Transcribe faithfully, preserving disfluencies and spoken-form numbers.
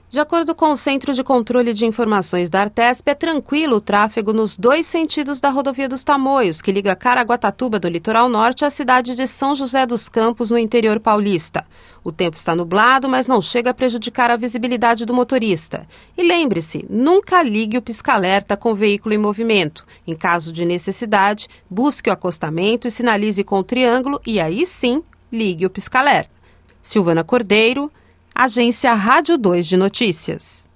De acordo com o Centro de Controle de Informações da Artesp, é tranquilo o tráfego nos dois sentidos da Rodovia dos Tamoios, que liga Caraguatatuba, do litoral norte, à cidade de São José dos Campos, no interior paulista. O tempo está nublado, mas não chega a prejudicar a visibilidade do motorista. E lembre-se, nunca ligue o pisca-alerta com o veículo em movimento. Em caso de necessidade, busque o acostamento e sinalize com o triângulo e aí sim, ligue o pisca-alerta. Silvana Cordeiro, Agência Rádio dois de Notícias.